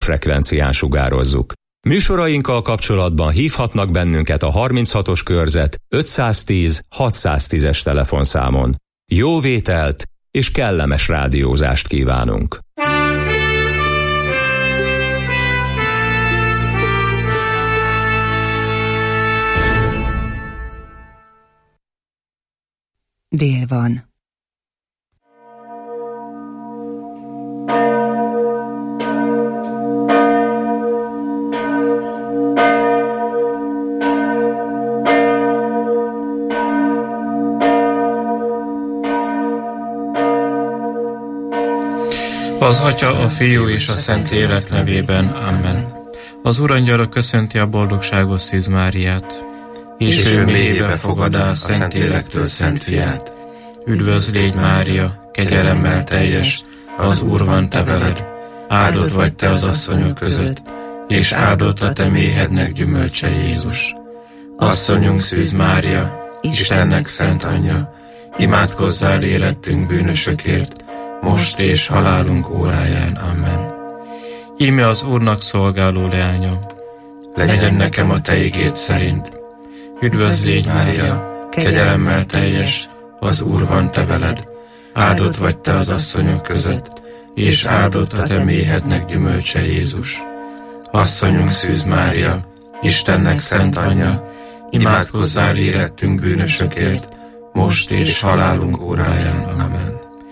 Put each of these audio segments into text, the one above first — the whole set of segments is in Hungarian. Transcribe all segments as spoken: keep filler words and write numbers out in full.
frekvencián sugározzuk. Műsorainkkal kapcsolatban hívhatnak bennünket a harminchatos körzet ötszáztíz hatszáztízes telefonszámon. Jó vételt és kellemes rádiózást kívánunk! Dél van. Az Atya, a Fiú és a Szentlélek nevében. Amen. Az Urangyala köszönti a boldogságos Szűz Máriát, és, és ő mélyébe fogadá a Szentlélektől Szent Fiát. Üdvözl légy, Mária, kegyelemmel teljes, az Úr van te veled, áldott vagy te az asszonyok között, és áldott a te méhednek gyümölcse, Jézus. Asszonyunk Szűz Mária, Istennek szent anyja, imádkozzál érettünk bűnösökért, most és halálunk óráján. Amen. Íme az Úrnak szolgáló leánya, legyen nekem a te igéd szerint. Üdvözl légy, Mária, kegyelemmel teljes, az Úr van te veled, áldott vagy te az asszonyok között, és áldott a te méhednek gyümölcse, Jézus. Asszonyunk Szűz Mária, Istennek szent anyja, imádkozzál érettünk bűnösökért, most és halálunk óráján. Amen.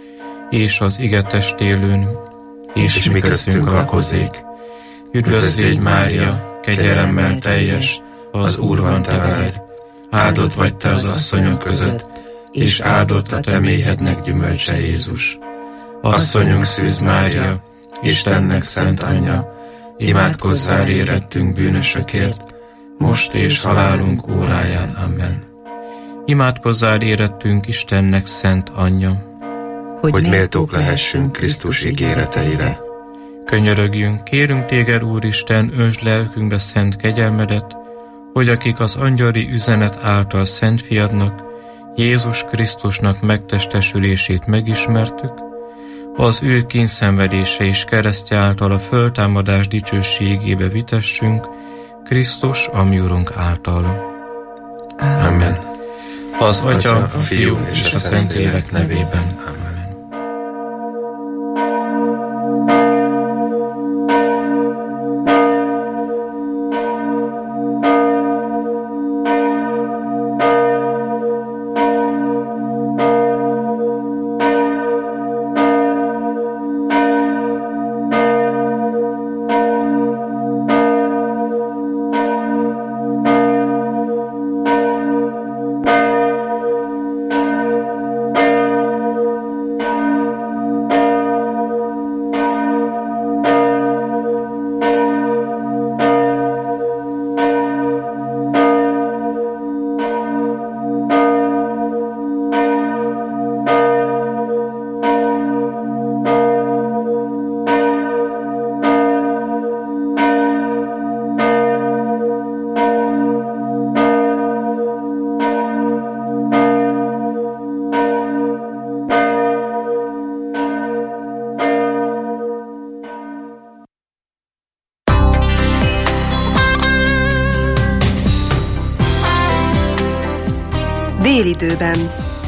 És az ige testélőn, és, és mi köztünk lakozék. Üdvözl légy, Mária, kegyelemmel teljes, az Úr van te veled, áldott vagy te az asszonyok között, és áldott a te méhednek gyümölcse, Jézus. Asszonyunk Szűz Mária, Istennek szent anyja, imádkozzál érettünk bűnösökért, most és halálunk óráján. Amen. Imádkozzál érettünk Istennek szent anyja, hogy, hogy méltók lehessünk Krisztus ígéreteire. Könyörögjünk, kérünk téged, Úristen, öntsd lelkünkbe szent kegyelmedet, hogy akik az angyali üzenet által Szent Fiadnak, Jézus Krisztusnak megtestesülését megismertük, az ő kínszenvedése és keresztje által a föltámadás dicsőségébe vitessünk, Krisztus, a mi Urunk által. Amen. Az Atya, a Fiú és a Szentlélek nevében. Amen. Délidőben.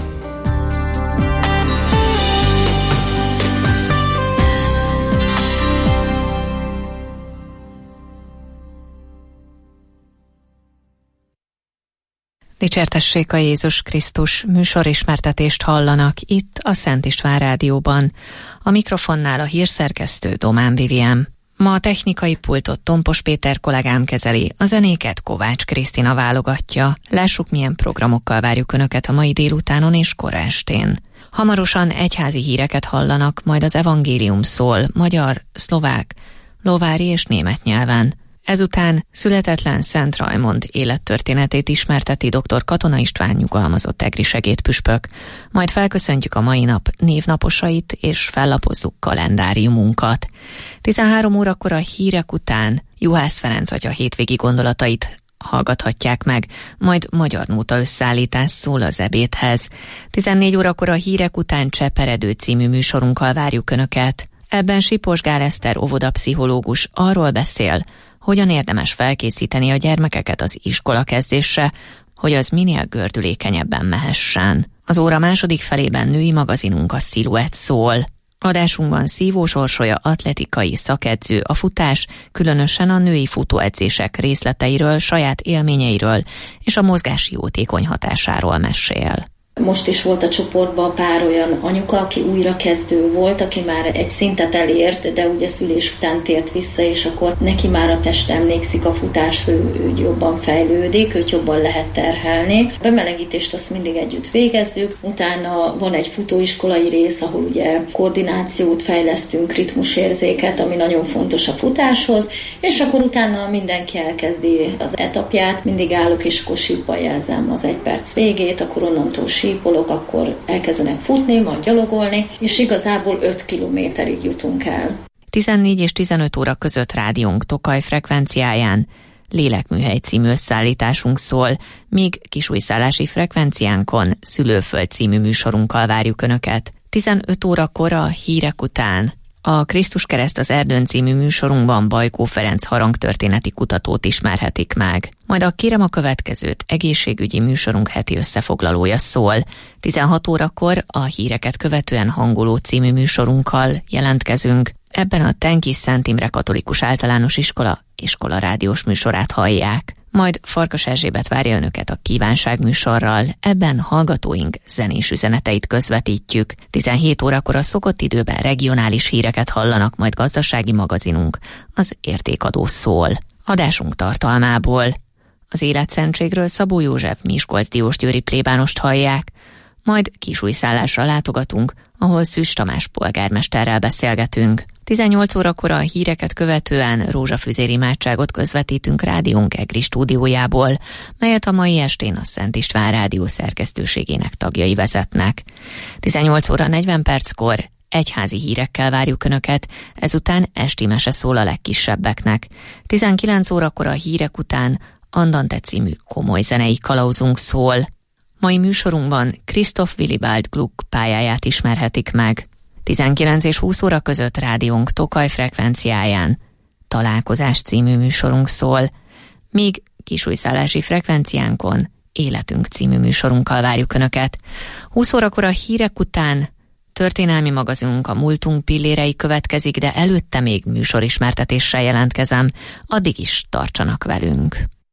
Dicsértessék a Jézus Krisztus, műsorismertetést hallanak itt a Szent István Rádióban. A mikrofonnál a hírszerkesztő Domán Vivien. Ma a technikai pultot Tompos Péter kollégám kezeli, a zenéket Kovács Krisztina válogatja. Lássuk, milyen programokkal várjuk Önöket a mai délutánon és kora estén. Hamarosan egyházi híreket hallanak, majd az evangélium szól magyar, szlovák, lovári és német nyelven. Ezután születetlen Szent Rajmond élettörténetét ismerteti dr. Katona István nyugalmazott egri segédpüspök, majd felköszöntjük a mai nap névnaposait és fellapozzuk kalendáriumunkat. tizenhárom órakor a hírek után Juhász Ferenc atya hétvégi gondolatait hallgathatják meg, majd magyar nóta összeállítás szól az ebédhez. tizennégy órakor a hírek után Cseperedő című műsorunkkal várjuk Önöket. Ebben Sipos Gál Eszter óvodapszichológus arról beszél, hogyan érdemes felkészíteni a gyermekeket az iskola kezdésre, hogy az minél gördülékenyebben mehessen. Az óra második felében női magazinunk a Sziluett szól. Adásunkban Szívós Orsolya atletikai szakedző a futás, különösen a női futóedzések részleteiről, saját élményeiről és a mozgási jótékony hatásáról mesél. Most is volt a csoportban pár olyan anyuka, aki újra kezdő volt, aki már egy szintet elért, de ugye szülés után tért vissza, és akkor neki már a test emlékszik a futásra, ő jobban fejlődik, őt jobban lehet terhelni. A bemelegítést azt mindig együtt végezzük, utána van egy futóiskolai rész, ahol ugye koordinációt fejlesztünk, ritmusérzéket, ami nagyon fontos a futáshoz, és akkor utána mindenki elkezdi az etapját, mindig állok és akkor sípba jelzem az egy perc végét, akkor onnantól sípolok, akkor elkezdenek futni, majd gyalogolni, és igazából öt kilométerig jutunk el. tizennégy és tizenöt óra között rádiónk Tokaj frekvenciáján Lélekműhely című összeállításunk szól, míg kisújszállási frekvenciánkon Szülőföld című műsorunkkal várjuk Önöket. tizenöt órakor a hírek után a Krisztus kereszt az erdőn című műsorunkban Bajkó Ferenc harangtörténeti kutatót ismerhetik meg. Majd a Kérem a következőt egészségügyi műsorunk heti összefoglalója szól. tizenhat órakor a híreket követően Hangoló című műsorunkkal jelentkezünk. Ebben a Tenkis Szent Imre Katolikus Általános Iskola iskola rádiós műsorát hallják. Majd Farkas Erzsébet várja Önöket a Kívánság műsorral, ebben hallgatóink zenés üzeneteit közvetítjük. tizenhét órakor a szokott időben regionális híreket hallanak, majd gazdasági magazinunk, az Értékadó szól. Adásunk tartalmából az életszentségről Szabó József Miskolc Diósgyőri plébánost hallják, majd Kisújszállásra látogatunk, ahol Szűcs Tamás polgármesterrel beszélgetünk. tizennyolc órakor a híreket követően rózsafüzér imádságot közvetítünk rádiónk Egri stúdiójából, melyet a mai estén a Szent István Rádió szerkesztőségének tagjai vezetnek. tizennyolc óra negyven perckor egyházi hírekkel várjuk Önöket, ezután esti mese szól a legkisebbeknek. tizenkilenc órakor a hírek után Andante című komoly zenei kalauzunk szól. Mai műsorunkban Christoph Willibald Gluck pályáját ismerhetik meg. tizenkilenc és húsz óra között rádiónk Tokaj frekvenciáján Találkozás című műsorunk szól, míg kisújszállási frekvenciánkon Életünk című műsorunkkal várjuk Önöket. húsz órakor a hírek után történelmi magazinunk a Múltunk pillérei következik, de előtte még műsorismertetéssel jelentkezem, addig is tartsanak velünk.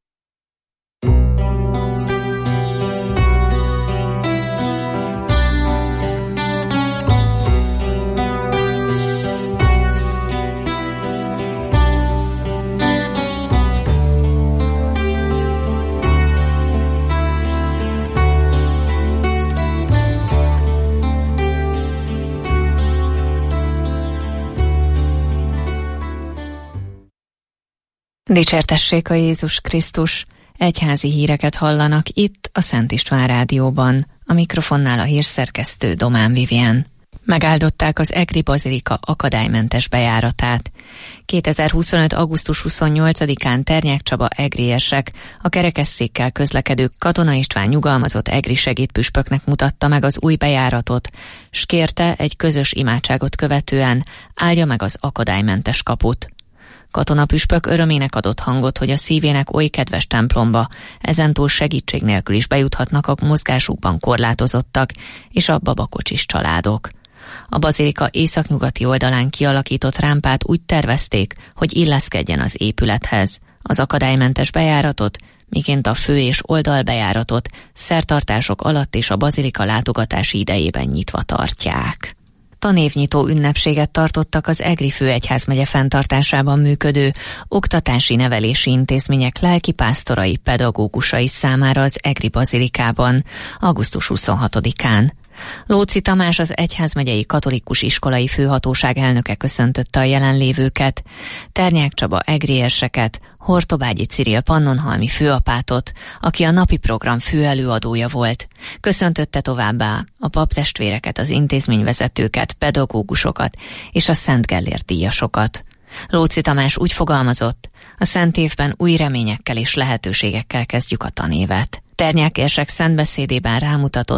Dicsértessék a Jézus Krisztus! Egyházi híreket hallanak itt a Szent István Rádióban. A mikrofonnál a hírszerkesztő Domán Vivien. Megáldották az Egri Bazilika akadálymentes bejáratát. kétezer-huszonöt. augusztus huszonnyolcadikán Ternyák Csaba egriesek, a kerekesszékkel közlekedő Katona István nyugalmazott egri segédpüspöknek mutatta meg az új bejáratot, s kérte egy közös imádságot követően áldja meg az akadálymentes kaput. Katonapüspök örömének adott hangot, hogy a szívének oly kedves templomba ezentúl segítség nélkül is bejuthatnak a mozgásukban korlátozottak és a babakocsis családok. A bazilika északnyugati oldalán kialakított rámpát úgy tervezték, hogy illeszkedjen az épülethez. Az akadálymentes bejáratot, miként a fő- és oldalbejáratot szertartások alatt és a bazilika látogatási idejében nyitva tartják. Tanévnyitó ünnepséget tartottak az Egri főegyházmegye fenntartásában működő oktatási nevelési intézmények lelkipásztorai, pedagógusai számára az Egri bazilikában augusztus huszonhatodikán. Lóczy Tamás, az egyházmegyei katolikus iskolai főhatóság elnöke köszöntötte a jelenlévőket, Ternyák Csaba egrieseket, Hortobágyi Ciril pannonhalmi főapátot, aki a napi program főelőadója volt. Köszöntötte továbbá a paptestvéreket, az intézményvezetőket, pedagógusokat és a Szent Gellért díjasokat. Lóczy Tamás úgy fogalmazott, a szent évben új reményekkel és lehetőségekkel kezdjük a tanévet. Ternyák érsek szentbeszédében rámutatott,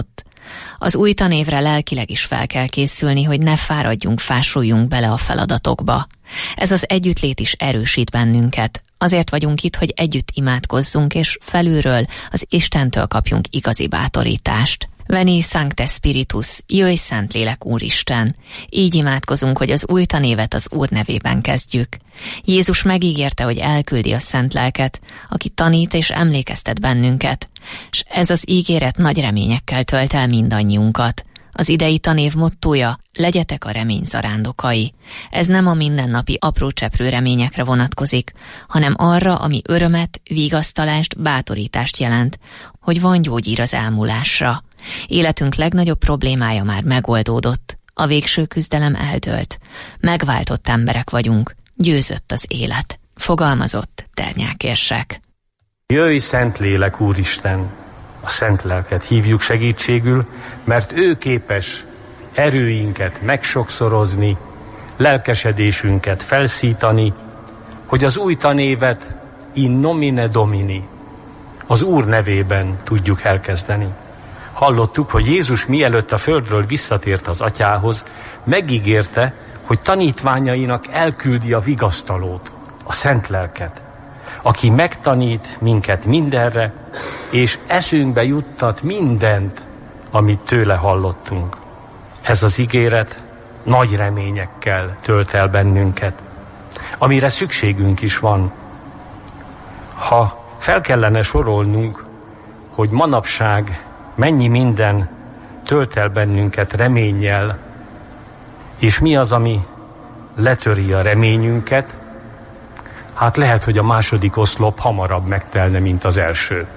Az új tanévre lelkileg is fel kell készülni, hogy ne fáradjunk, fásuljunk bele a feladatokba. Ez az együttlét is erősít bennünket. Azért vagyunk itt, hogy együtt imádkozzunk, és felülről az Istentől kapjunk igazi bátorítást. Veni Sancte Spiritus, jöjj Szentlélek Úristen! Így imádkozunk, hogy az új tanévet az Úr nevében kezdjük. Jézus megígérte, hogy elküldi a Szent Lelket, aki tanít és emlékeztet bennünket, és ez az ígéret nagy reményekkel tölt el mindannyiunkat. Az idei tanév mottója: legyetek a remény zarándokai. Ez nem a mindennapi apró cseprő reményekre vonatkozik, hanem arra, ami örömet, vigasztalást, bátorítást jelent, hogy van gyógyír az elmúlásra. Életünk legnagyobb problémája már megoldódott, a végső küzdelem eldőlt. Megváltott emberek vagyunk, győzött az élet. Fogalmazott Ternyák érsek. Jöjj Szentlélek Úristen! A Szent Lelket hívjuk segítségül, mert ő képes erőinket megsokszorozni, lelkesedésünket felszítani, hogy az új tanévet in nomine Domini, az Úr nevében tudjuk elkezdeni. Hallottuk, hogy Jézus mielőtt a földről visszatért az Atyához, megígérte, hogy tanítványainak elküldi a vigasztalót, a Szent Lelket, aki megtanít minket mindenre, és eszünkbe juttat mindent, amit tőle hallottunk. Ez az ígéret nagy reményekkel tölt el bennünket, amire szükségünk is van. Ha fel kellene sorolnunk, hogy manapság mennyi minden tölt el bennünket reménnyel, és mi az, ami letöri a reményünket, hát lehet, hogy a második oszlop hamarabb megtelne, mint az első.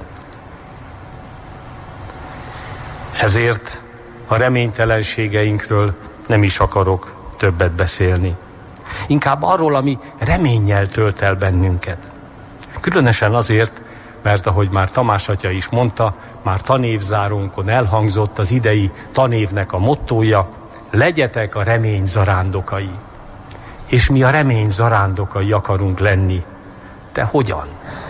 Ezért a reménytelenségeinkről nem is akarok többet beszélni. Inkább arról, ami reménnyel tölt el bennünket. Különösen azért, mert ahogy már Tamás atya is mondta, már tanévzárónkon elhangzott az idei tanévnek a mottója: legyetek a remény zarándokai. És mi a remény zarándokai akarunk lenni. De hogyan?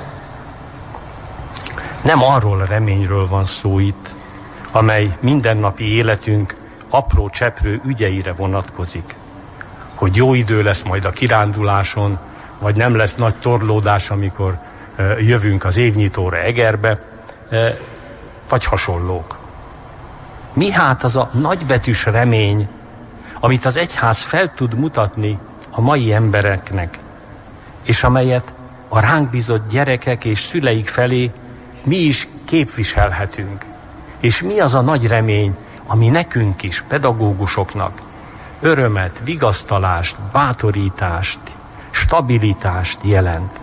Nem arról a reményről van szó itt, amely mindennapi életünk apró cseprő ügyeire vonatkozik. Hogy jó idő lesz majd a kiránduláson, vagy nem lesz nagy torlódás, amikor uh, jövünk az évnyitóra Egerbe, uh, vagy hasonlók. Mi hát az a nagybetűs remény, amit az egyház fel tud mutatni a mai embereknek, és amelyet a ránk bízott gyerekek és szüleik felé mi is képviselhetünk. És mi az a nagy remény, ami nekünk is, pedagógusoknak örömet, vigasztalást, bátorítást, stabilitást jelent?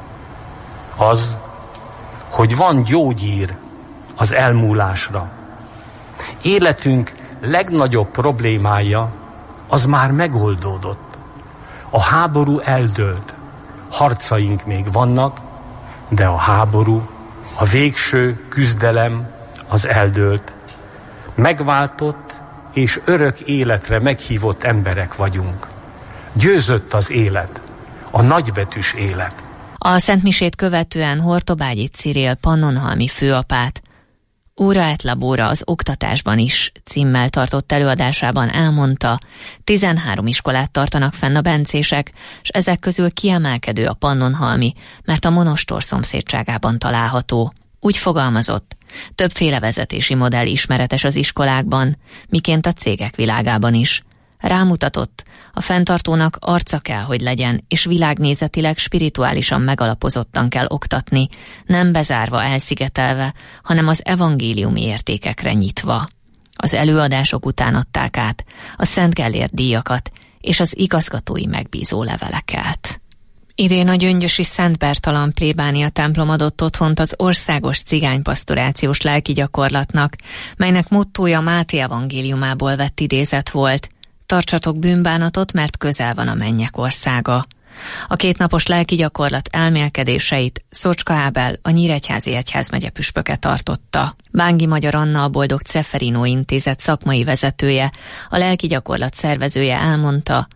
Az, hogy van gyógyír az elmúlásra. Életünk legnagyobb problémája az már megoldódott. A háború eldőlt. Harcaink még vannak, de a háború, a végső küzdelem az eldőlt. Megváltott és örök életre meghívott emberek vagyunk. Győzött az élet, a nagybetűs élet. A szentmisét követően Hortobágyi Cirill pannonhalmi főapát Ora et labora az oktatásban is címmel tartott előadásában elmondta, tizenhárom iskolát tartanak fenn a bencések, és ezek közül kiemelkedő a pannonhalmi, mert a monostor szomszédságában található. Úgy fogalmazott, többféle vezetési modell ismeretes az iskolákban, miként a cégek világában is. Rámutatott, a fenntartónak arca kell, hogy legyen, és világnézetileg, spirituálisan megalapozottan kell oktatni, nem bezárva, elszigetelve, hanem az evangéliumi értékekre nyitva. Az előadások után adták át a Szent Gellért díjakat és az igazgatói megbízó leveleket. Idén a gyöngyösi Szent Bertalan plébánia templom adott otthont az országos cigánypasztorációs lelkigyakorlatnak, melynek mottója Máté evangéliumából vett idézet volt: tartsatok bűnbánatot, mert közel van a mennyek országa. A kétnapos lelkigyakorlat elmélkedéseit Szocska Ábel, a Nyíregyházi Egyházmegye püspöke tartotta. Bángi Magyar Anna, a Boldog Ceferino Intézet szakmai vezetője, a lelkigyakorlat szervezője elmondta,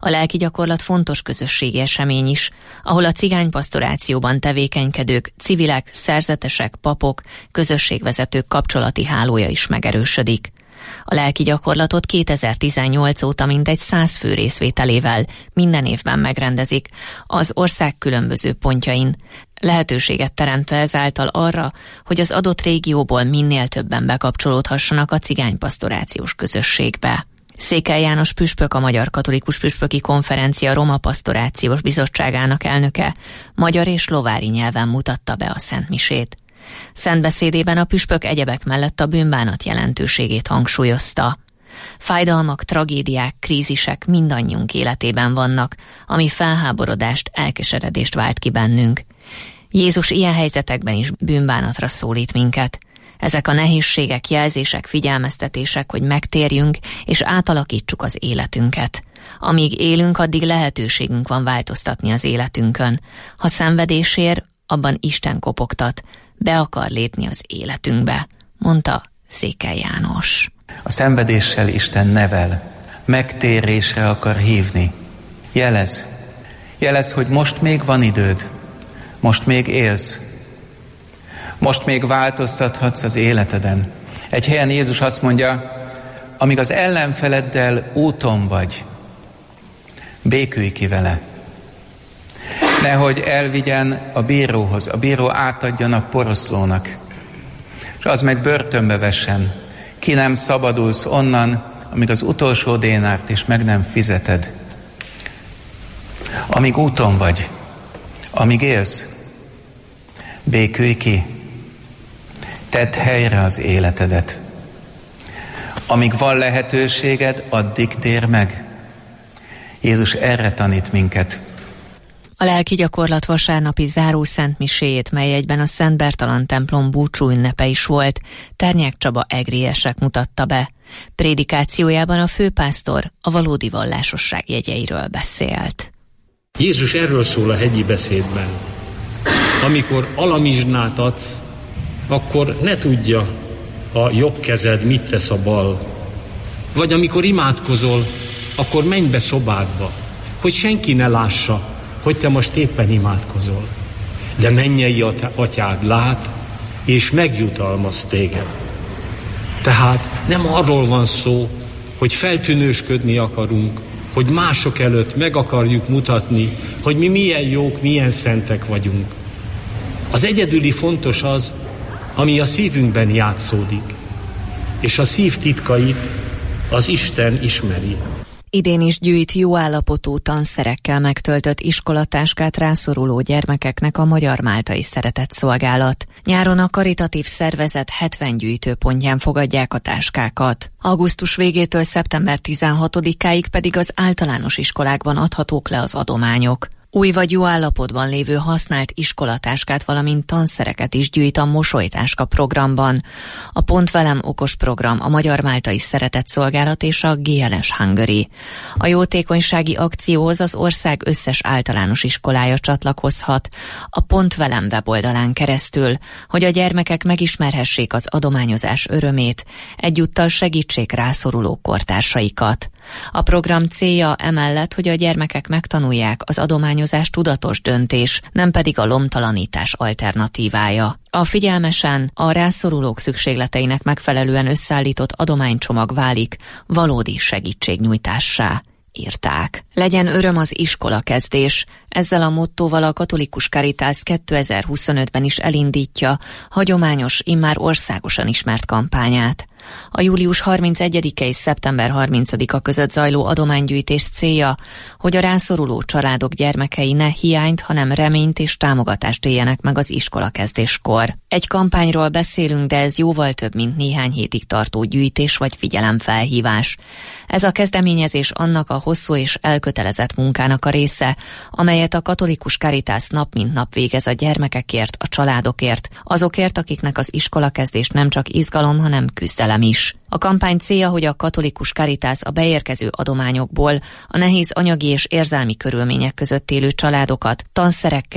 A lelki gyakorlat fontos közösségi esemény is, ahol a cigánypastorációban tevékenykedők, civilek, szerzetesek, papok, közösségvezetők kapcsolati hálója is megerősödik. A lelki gyakorlatot kétezer-tizennyolc óta mintegy száz fő részvételével minden évben megrendezik az ország különböző pontjain, lehetőséget teremtve ezáltal arra, hogy az adott régióból minél többen bekapcsolódhassanak a cigánypastorációs közösségbe. Székely János püspök, a Magyar Katolikus Püspöki Konferencia Roma Pastorációs Bizottságának elnöke magyar és lovári nyelven mutatta be a szentmisét. Szentbeszédében a püspök egyebek mellett a bűnbánat jelentőségét hangsúlyozta. Fájdalmak, tragédiák, krízisek mindannyiunk életében vannak, ami felháborodást, elkeseredést vált ki bennünk. Jézus ilyen helyzetekben is bűnbánatra szólít minket. Ezek a nehézségek, jelzések, figyelmeztetések, hogy megtérjünk és átalakítsuk az életünket. Amíg élünk, addig lehetőségünk van változtatni az életünkön. Ha szenvedés ér, abban Isten kopogtat, be akar lépni az életünkbe, mondta Székely János. A szenvedéssel Isten nevel, megtérésre akar hívni. Jelez, jelez, hogy most még van időd, most még élsz, most még változtathatsz az életeden. Egy helyen Jézus azt mondja, amíg az ellenfeleddel úton vagy, békülj ki vele. Nehogy elvigyen a bíróhoz, a bíró átadjon a poroszlónak, és az meg börtönbe vessen. Ki nem szabadulsz onnan, amíg az utolsó dénárt is meg nem fizeted. Amíg úton vagy, amíg élsz, békülj ki, tedd helyre az életedet. Amíg van lehetőséged, addig tér meg. Jézus erre tanít minket. A lelki gyakorlat vasárnapi záró szentmiséjét, mely egyben a Szent Bertalan templom búcsú ünnepe is volt, Ternyák Csaba egriesek mutatta be. Prédikációjában a főpásztor a valódi vallásosság jegyeiről beszélt. Jézus erről szól a hegyi beszédben. Amikor alamizsnát adsz, akkor ne tudja a jobb kezed, mit tesz a bal. Vagy amikor imádkozol, akkor menj be szobádba, hogy senki ne lássa, hogy te most éppen imádkozol. De mennyei atyád lát, és megjutalmaz téged. Tehát nem arról van szó, hogy feltűnősködni akarunk, hogy mások előtt meg akarjuk mutatni, hogy mi milyen jók, milyen szentek vagyunk. Az egyedüli fontos az, ami a szívünkben játszódik, és a szív titkait az Isten ismeri. Idén is gyűjt jó állapotú tanszerekkel megtöltött iskolatáskát rászoruló gyermekeknek a Magyar Máltai Szeretetszolgálat. Nyáron a karitatív szervezet hetven gyűjtőpontján fogadják a táskákat. Augusztus végétől szeptember tizenhatodikáig pedig az általános iskolákban adhatók le az adományok. Új vagy jó állapotban lévő használt iskolatáskát, valamint tanszereket is gyűjt a Mosolytáska programban. A Pont Velem okos program, a Magyar Máltai Szeretetszolgálat és a gé el es Hungary. A jótékonysági akcióhoz az ország összes általános iskolája csatlakozhat a Pont Velem weboldalán keresztül, hogy a gyermekek megismerhessék az adományozás örömét, egyúttal segítsék rászoruló kortársaikat. A program célja emellett, hogy a gyermekek megtanulják az adományozás tudatos döntés, nem pedig a lomtalanítás alternatívája. A figyelmesen, a rászorulók szükségleteinek megfelelően összeállított adománycsomag válik valódi segítségnyújtássá, írták. Legyen öröm az iskola kezdés. Ezzel a mottóval a Katolikus Caritas kétezer-huszonötben is elindítja hagyományos, immár országosan ismert kampányát. A július harmincegyedike és szeptember harmincadika között zajló adománygyűjtés célja, hogy a rászoruló családok gyermekei ne hiányt, hanem reményt és támogatást éljenek meg az iskolakezdéskor. Egy kampányról beszélünk, de ez jóval több, mint néhány hétig tartó gyűjtés vagy figyelemfelhívás. Ez a kezdeményezés annak a hosszú és elkötelezett munkának a része, amelyet a Katolikus Caritas nap mint nap végez a gyermekekért, a családokért, azokért, akiknek az iskolakezdés nem csak izgalom, hanem küzdelem is. A kampány célja, hogy a Katolikus Caritas a beérkező adományokból a nehéz anyagi és érzelmi körülmények között élő családokat tanszerekkel,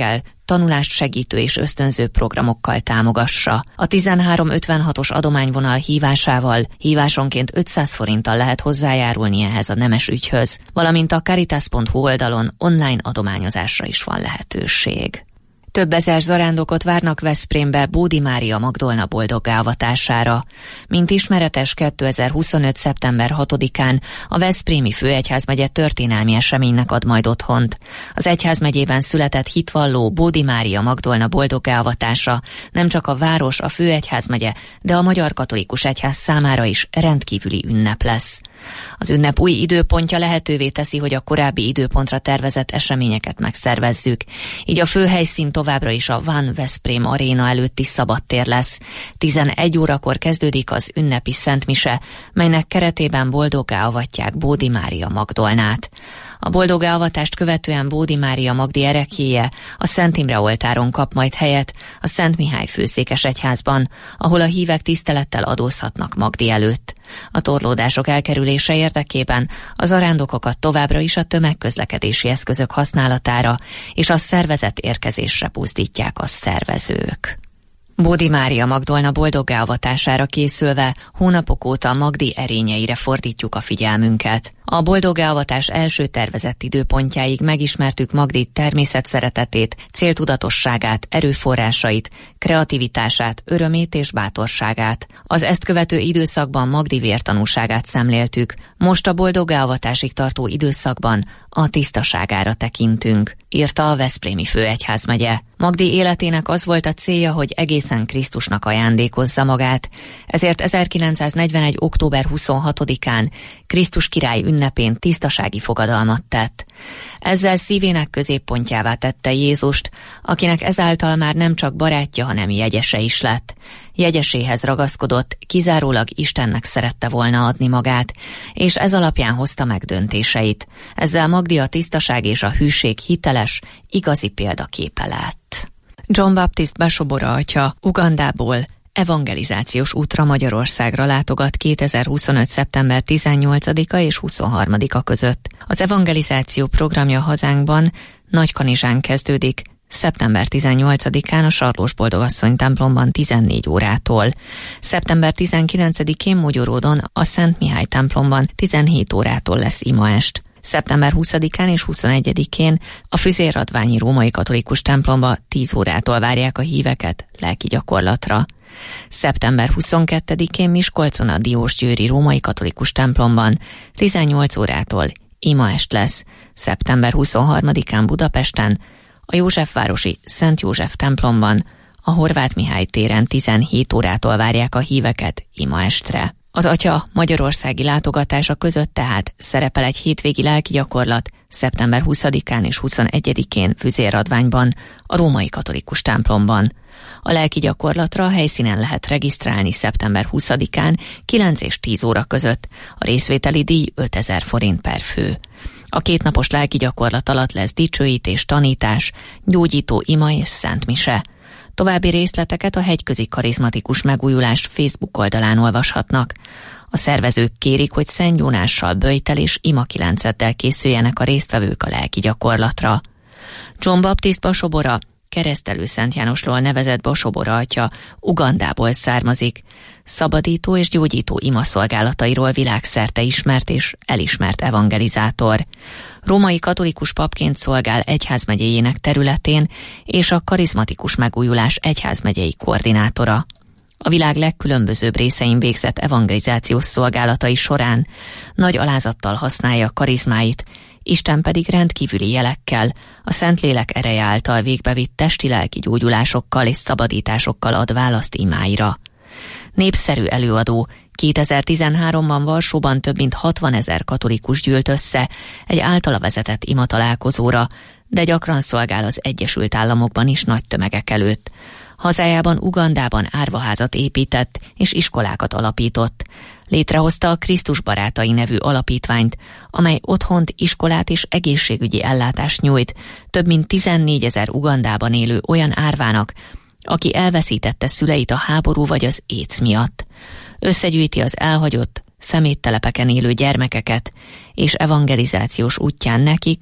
tanulást segítő és ösztönző programokkal támogassa. A tizenhárom ötvenhatos adományvonal hívásával hívásonként ötszáz forinttal lehet hozzájárulni ehhez a nemes ügyhöz, valamint a caritas pont hu oldalon online adományozásra is van lehetőség. Több ezer zarándokot várnak Veszprémbe Bódi Mária Magdolna boldoggá avatására. Mint ismeretes, kétezer-huszonöt. szeptember hatodikán a Veszprémi Főegyházmegye történelmi eseménynek ad majd otthont. Az egyházmegyében született hitvalló Bódi Mária Magdolna boldoggá avatása nem csak a város, a Főegyházmegye, de a Magyar Katolikus Egyház számára is rendkívüli ünnep lesz. Az ünnep új időpontja lehetővé teszi, hogy a korábbi időpontra tervezett eseményeket megszervezzük. Így a főhelyszín továbbra is a Van Veszprém aréna előtti szabadtér lesz. tizenegy órakor kezdődik az ünnepi szentmise, melynek keretében boldoggá avatják Bódi Mária Magdolnát. A boldoggá avatást követően Bódi Mária Magdi ereklyéje a Szent Imre oltáron kap majd helyet a Szent Mihály főszékes egyházban, ahol a hívek tisztelettel adózhatnak Magdi előtt. A torlódások elkerülése érdekében a zarándokokat továbbra is a tömegközlekedési eszközök használatára és a szervezett érkezésre buzdítják a szervezők. Bódi Mária Magdolna boldoggá avatására készülve hónapok óta Magdi erényeire fordítjuk a figyelmünket. A boldoggá avatás első tervezett időpontjáig megismertük Magdi természetszeretetét, céltudatosságát, erőforrásait, kreativitását, örömét és bátorságát. Az ezt követő időszakban Magdi vértanúságát szemléltük, most a boldoggá avatásig tartó időszakban a tisztaságára tekintünk, írta a Veszprémi Főegyházmegye. Magdi életének az volt a célja, hogy egészen Krisztusnak ajándékozza magát, ezért ezerkilencszáznegyvenegy. október huszonhatodikán Krisztus király ünnepén tisztasági fogadalmat tett. Ezzel szívének középpontjává tette Jézust, akinek ezáltal már nem csak barátja, hanem jegyese is lett. Jegyeséhez ragaszkodott, kizárólag Istennek szerette volna adni magát, és ez alapján hozta meg döntéseit. Ezzel Magdi a tisztaság és a hűség hiteles, igazi példaképe lett. John Baptist Basobora atya Ugandából evangelizációs útra Magyarországra látogat kétezer-huszonöt. szeptember tizennyolcadika és huszonharmadika között. Az evangelizáció programja hazánkban Nagykanizsán kezdődik, szeptember tizennyolcadikán a Sarlós Boldogasszony templomban tizennégy órától. szeptember tizenkilencedikén Mogyoródon a Szent Mihály templomban tizenhét órától lesz imaest. szeptember huszadikán és huszonegyedikén a Füzérradványi Római Katolikus templomba tíz órától várják a híveket lelki gyakorlatra. szeptember huszonkettedikén Miskolcon a Diósgyőri Római Katolikus templomban tizennyolc órától imaest lesz. szeptember huszonharmadikán Budapesten a Józsefvárosi Szent József templomban a Horváth Mihály téren tizenhét órától várják a híveket imaestre. Az atya magyarországi látogatása között tehát szerepel egy hétvégi lelki gyakorlat szeptember huszadikán és huszonegyedikén Füzérradványban, a Római Katolikus templomban. A lelki gyakorlatra a helyszínen lehet regisztrálni szeptember huszadikán kilenc és tíz óra között, a részvételi díj ötezer forint per fő. A kétnapos lelki gyakorlat alatt lesz dicsőítés, tanítás, gyógyító ima és szentmise. További részleteket a Hegyközi Karizmatikus Megújulás Facebook oldalán olvashatnak. A szervezők kérik, hogy szentgyónással, böjtel és imakilenceddel készüljenek a résztvevők a lelki gyakorlatra. John Baptist Basobora, Keresztelő Szent Jánosról nevezett Basobora atya Ugandából származik. Szabadító és gyógyító imaszolgálatairól világszerte ismert és elismert evangelizátor. Római katolikus papként szolgál egyházmegyéjének területén és a Karizmatikus Megújulás egyházmegyei koordinátora. A világ legkülönbözőbb részein végzett evangelizációs szolgálatai során nagy alázattal használja karizmáit, Isten pedig rendkívüli jelekkel, a Szentlélek ereje által végbevitt testi-lelki gyógyulásokkal és szabadításokkal ad választ imáira. Népszerű előadó, kétezer-tizenháromban Varsóban több mint hatvanezer katolikus gyűlt össze egy általa vezetett imatalálkozóra, de gyakran szolgál az Egyesült Államokban is nagy tömegek előtt. Hazájában, Ugandában árvaházat épített és iskolákat alapított. Létrehozta a Krisztus Barátai nevű alapítványt, amely otthont, iskolát és egészségügyi ellátást nyújt több mint tizennégyezer Ugandában élő olyan árvának, aki elveszítette szüleit a háború vagy az AIDS miatt. Összegyűjti az elhagyott, szeméttelepeken élő gyermekeket, és evangelizációs útján nekik,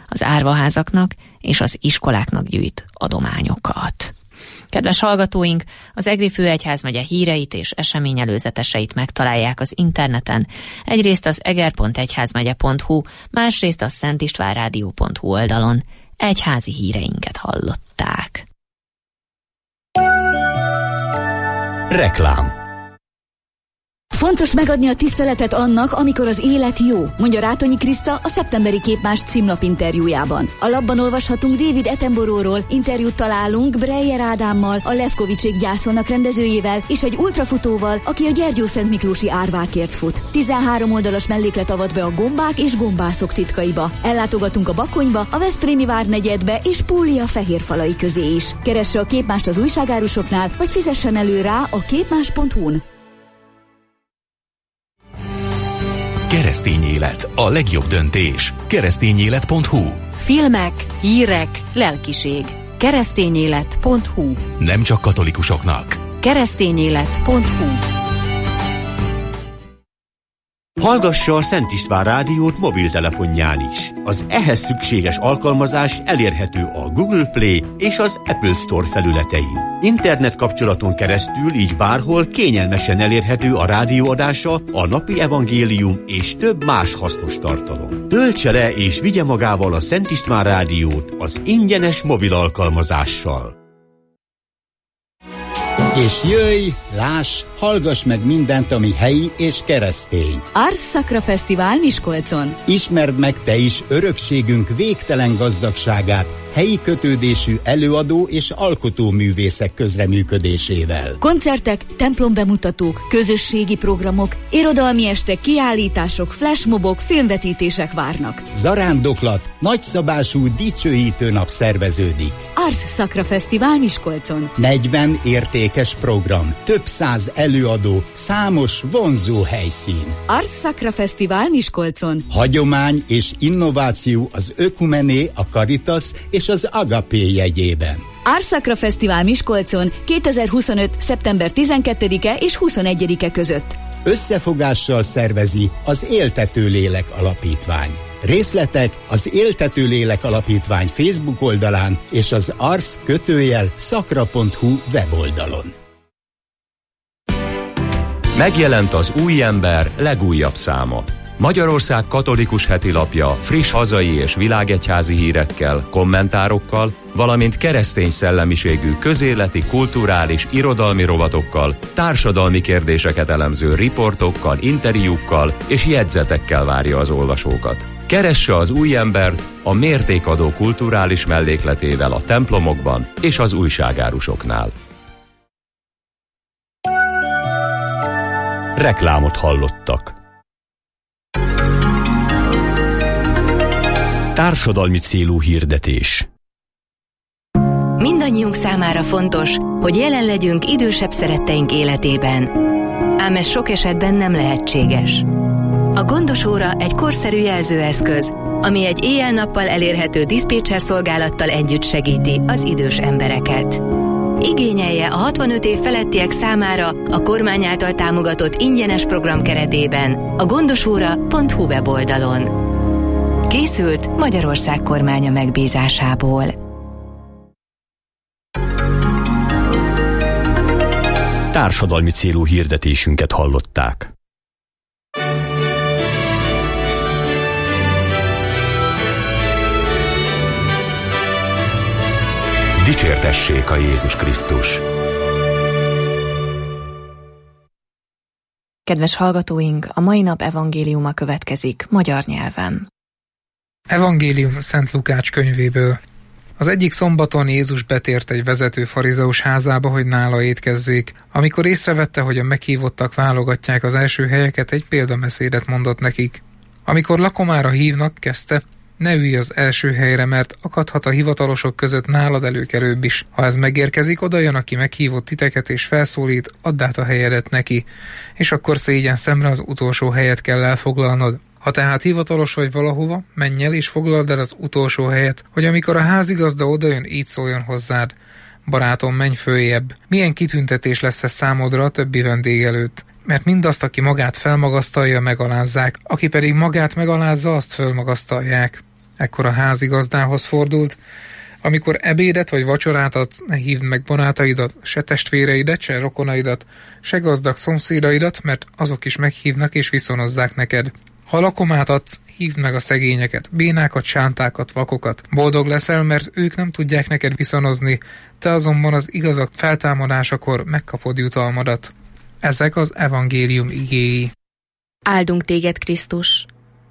az árvaházaknak és az iskoláknak gyűjt adományokat. Kedves hallgatóink, az Egri főegyházmegye híreit és eseményelőzeteseit megtalálják az interneten, egyrészt az eger pont egyházmegye pont hu, másrészt a szentistvánrádió pont hu oldalon. Egyházi híreinket hallották. Reklám. Fontos megadni a tiszteletet annak, amikor az élet jó, mondja Rátonyi Kriszta a szeptemberi Képmás címlap interjújában. A labban olvashatunk David Attenborough-ról, interjút találunk Breyer Ádámmal, a Levkovicsék gyászolnak rendezőjével, és egy ultrafutóval, aki a Gyergyószent Miklósi árvákért fut. tizenhárom oldalas melléklet avat be a gombák és gombászok titkaiba. Ellátogatunk a Bakonyba, a Veszprémi várnegyedbe és Púlia fehérfalai közé is. Keresse a Képmást az újságárusoknál, vagy fizessen elő rá a képmás pont hu-n. Keresztény élet, a legjobb döntés. keresztényélet pont hu. Filmek, hírek, lelkiség. keresztényélet pont hu. Nem csak katolikusoknak. keresztényélet pont hu. Hallgassa a Szent István rádiót mobiltelefonján is. Az ehhez szükséges alkalmazás elérhető a Google Play és az Apple Store felületein. Internet kapcsolaton keresztül így bárhol kényelmesen elérhető a rádióadása, a napi evangélium és több más hasznos tartalom. Töltse le és vigye magával a Szent István rádiót az ingyenes mobil alkalmazással. És jöjj, láss, hallgass meg mindent, ami helyi és keresztény. Ars Sacra Fesztivál Miskolcon. Ismerd meg te is örökségünk végtelen gazdagságát, helyi kötődésű előadó és alkotóművészek közreműködésével. Koncertek, templombemutatók, közösségi programok, irodalmi estek, kiállítások, flashmobok, filmvetítések várnak. Zarándoklat, nagyszabású dicsőítő nap szerveződik. Ars Sacra Fesztivál Miskolcon. negyven értékes program, több száz előadó, számos vonzó helyszín. Ars Sacra Fesztivál Miskolcon. Hagyomány és innováció az Ökumené, a Caritas és az Agapé jegyében. Ars Sacra Fesztivál Miskolcon kétezer-huszonöt. szeptember tizenkettedike és huszonegyedike között. Összefogással szervezi az Éltető Lélek Alapítvány. Részletek az Éltető Lélek Alapítvány Facebook oldalán és az ars kötőjel szakra pont hu weboldalon. Megjelent az Új Ember legújabb száma. Magyarország katolikus hetilapja friss hazai és világegyházi hírekkel, kommentárokkal, valamint keresztény szellemiségű közéleti, kulturális, irodalmi rovatokkal, társadalmi kérdéseket elemző riportokkal, interjúkkal és jegyzetekkel várja az olvasókat. Keresse az Új Embert a mértékadó kulturális mellékletével a templomokban és az újságárusoknál. Reklámot hallottak. Társadalmi célú hirdetés. Mindannyiunk számára fontos, hogy jelen legyünk idősebb szeretteink életében. Ám ez sok esetben nem lehetséges. A gondos óra egy korszerű jelzőeszköz, ami egy éjjel-nappal elérhető diszpécser szolgálattal együtt segíti az idős embereket. Igényelje a hatvanöt év felettiek számára a kormány által támogatott ingyenes program keretében a gondosóra pont hu weboldalon. Készült Magyarország kormánya megbízásából. Társadalmi célú hirdetésünket hallották. Dicsértessék a Jézus Krisztus! Kedves hallgatóink, a mai nap evangéliuma következik magyar nyelven. Evangélium Szent Lukács könyvéből. Az egyik szombaton Jézus betért egy vezető farizeus házába, hogy nála étkezzék. Amikor észrevette, hogy a meghívottak válogatják az első helyeket, egy példabeszédet mondott nekik. Amikor lakomára hívnak, kezdte, ne ülj az első helyre, mert akadhat a hivatalosok között nálad előkelőbb is. Ha ez megérkezik, oda jön, aki meghívott titeket és felszólít, add át a helyedet neki, és akkor szégyen szemre az utolsó helyet kell elfoglalnod. Ha tehát hivatalos vagy valahova, menj el és foglald el az utolsó helyet, hogy amikor a házigazda odajön, így szóljon hozzád. Barátom, menj följebb. Milyen kitüntetés lesz ez számodra a többi vendég előtt? Mert mindazt, aki magát felmagasztalja, megalázzák, aki pedig magát megalázza, azt fölmagasztalják. Ekkor a házigazdához fordult: amikor ebédet vagy vacsorát adsz, ne hívd meg barátaidat, se testvéreidet, se rokonaidat, se gazdag szomszédaidat, mert azok is meghívnak és viszonozzák neked. Ha lakomát adsz, hívd meg a szegényeket, bénákat, sántákat, vakokat. Boldog leszel, mert ők nem tudják neked viszonozni, te azonban az igazak feltámadásakor megkapod jutalmadat. Ezek az evangélium igéi. Áldunk téged, Krisztus!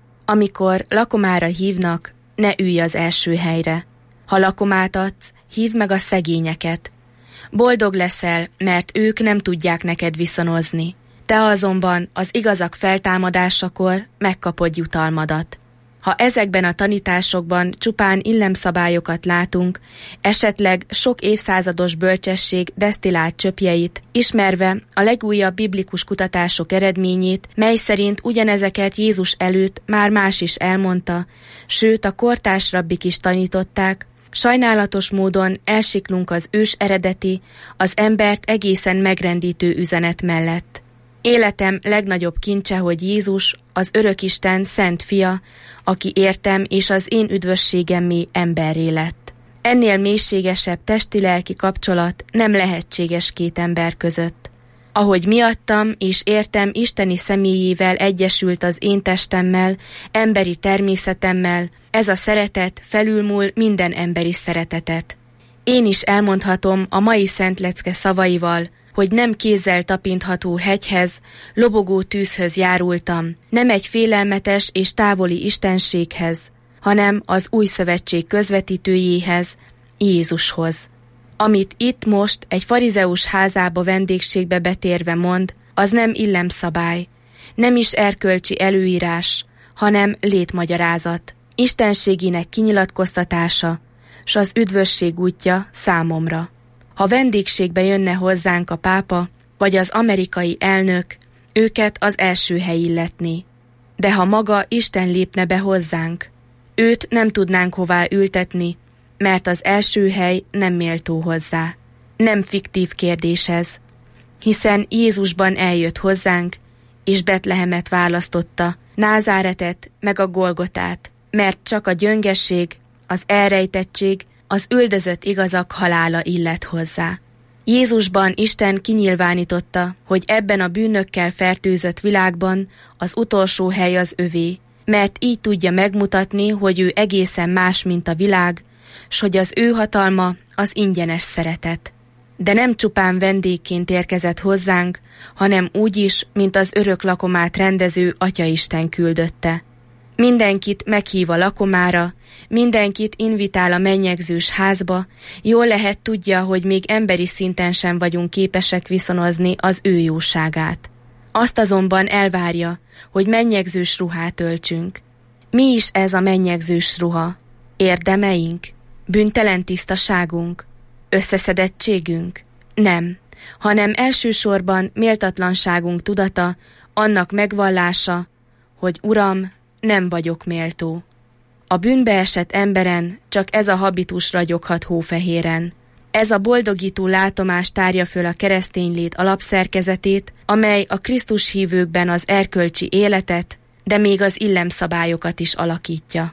Amikor lakomára hívnak, ne ülj az első helyre. Ha lakomát adsz, hívd meg a szegényeket. Boldog leszel, mert ők nem tudják neked viszonozni. Te azonban az igazak feltámadásakor megkapod jutalmadat. Ha ezekben a tanításokban csupán illemszabályokat látunk, esetleg sok évszázados bölcsesség desztillált csöpjeit, ismerve a legújabb biblikus kutatások eredményét, mely szerint ugyanezeket Jézus előtt már más is elmondta, sőt a kortárs rabbik is tanították, sajnálatos módon elsiklunk az ős eredeti, az embert egészen megrendítő üzenet mellett. Életem legnagyobb kincse, hogy Jézus, az Örökisten szent fia, aki értem és az én üdvösségemmé emberré lett. Ennél mélységesebb testi-lelki kapcsolat nem lehetséges két ember között. Ahogy miattam és értem isteni személyével egyesült az én testemmel, emberi természetemmel, ez a szeretet felülmúl minden emberi szeretetet. Én is elmondhatom a mai szentlecke szavaival, hogy nem kézzel tapintható hegyhez, lobogó tűzhöz járultam, nem egy félelmetes és távoli istenséghez, hanem az új szövetség közvetítőjéhez, Jézushoz. Amit itt most egy farizeus házába vendégségbe betérve mond, az nem illemszabály, nem is erkölcsi előírás, hanem létmagyarázat, istenségének kinyilatkoztatása, s az üdvösség útja számomra. Ha vendégségbe jönne hozzánk a pápa, vagy az amerikai elnök, őket az első hely illetné. De ha maga Isten lépne be hozzánk, őt nem tudnánk hová ültetni, mert az első hely nem méltó hozzá. Nem fiktív kérdés ez, hiszen Jézusban eljött hozzánk, és Betlehemet választotta, Názáretet meg a Golgotát, mert csak a gyöngesség, az elrejtettség, az üldözött igazak halála illet hozzá. Jézusban Isten kinyilvánította, hogy ebben a bűnökkel fertőzött világban az utolsó hely az övé, mert így tudja megmutatni, hogy ő egészen más, mint a világ, s hogy az ő hatalma az ingyenes szeretet. De nem csupán vendégként érkezett hozzánk, hanem úgy is, mint az örök lakomát rendező Atyaisten küldötte. Mindenkit meghív a lakomára, mindenkit invitál a mennyegzős házba, jól lehet tudja, hogy még emberi szinten sem vagyunk képesek viszonozni az ő jóságát. Azt azonban elvárja, hogy mennyegzős ruhát öltsünk. Mi is ez a mennyegzős ruha? Érdemeink? Bűntelen tisztaságunk? Összeszedettségünk? Nem, hanem elsősorban méltatlanságunk tudata, annak megvallása, hogy Uram, nem vagyok méltó. A bűnbe esett emberen csak ez a habitus ragyoghat hófehéren. Ez a boldogító látomás tárja föl a keresztény lét alapszerkezetét, amely a Krisztus hívőkben az erkölcsi életet, de még az illemszabályokat is alakítja.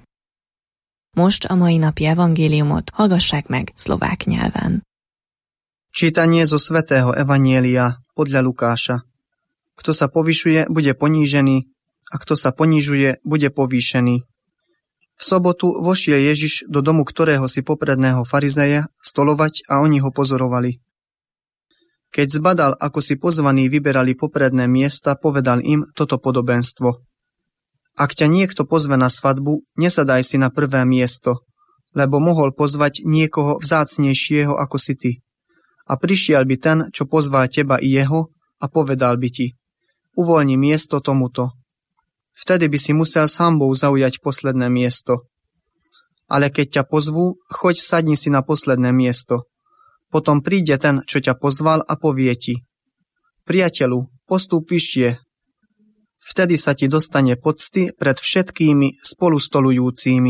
Most a mai napi evangéliumot hallgassák meg szlovák nyelven. Čítanie zo svätého evanjelia podľa Lukáša. Kto sa povyšuje, bude ponížený, a kto sa ponižuje, bude povýšený. V sobotu vošiel Ježiš do domu ktorého si popredného farizeja stolovať a oni ho pozorovali. Keď zbadal, ako si pozvaní vyberali popredné miesta, povedal im toto podobenstvo. Ak ťa niekto pozve na svadbu, nesadaj si na prvé miesto, lebo mohol pozvať niekoho vzácnejšieho ako si ty. A prišiel by ten, čo pozval teba i jeho, a povedal by ti, uvoľni miesto tomuto. Vtedy by si musel s hanbou zaujať posledné miesto. Ale keď ťa pozvú, choď sadni si na posledné miesto. Potom príde ten, čo ťa pozval a povie ti, priateľu, postup vyššie. Vtedy sa ti dostane pocty pred všetkými spolustolujúcimi.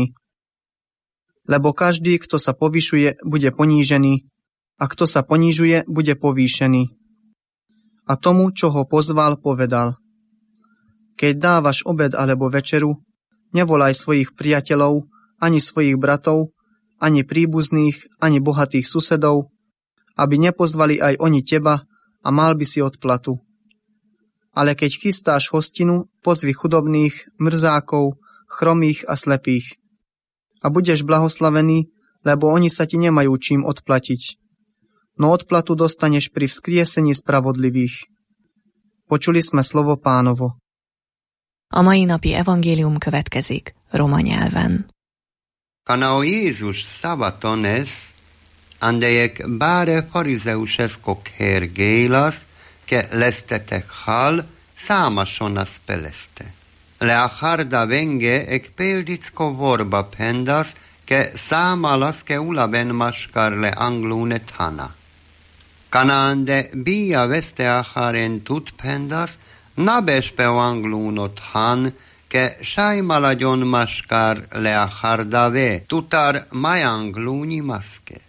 Lebo každý, kto sa povyšuje, bude ponížený, a kto sa ponižuje, bude povýšený. A tomu, čo ho pozval, povedal, keď dávaš obed alebo večeru, nevolaj svojich priateľov, ani svojich bratov, ani príbuzných, ani bohatých susedov, aby nepozvali aj oni teba a mal by si odplatu. Ale keď chystáš hostinu, pozvi chudobných, mrzákov, chromých a slepých. A budeš blahoslavený, lebo oni sa ti nemajú čím odplatiť. No odplatu dostaneš pri vzkriesení spravodlivých. Počuli sme slovo Pánovo. A mai napi evangélium következik roma nyelven. Kana a Jézus szabatones, andejek báre farizeuseskok hergélas, ke lestetek hal, számasonas peleste. Le acharda venge ek peldicko vorba pendas, ke számalas ke ulaben maskar le anglune tana. Kana ande bia veste acharen tut pendas, nabespe anglunot han, ke sajmaladjon maskar le acharda ve, tutar majangluni maske.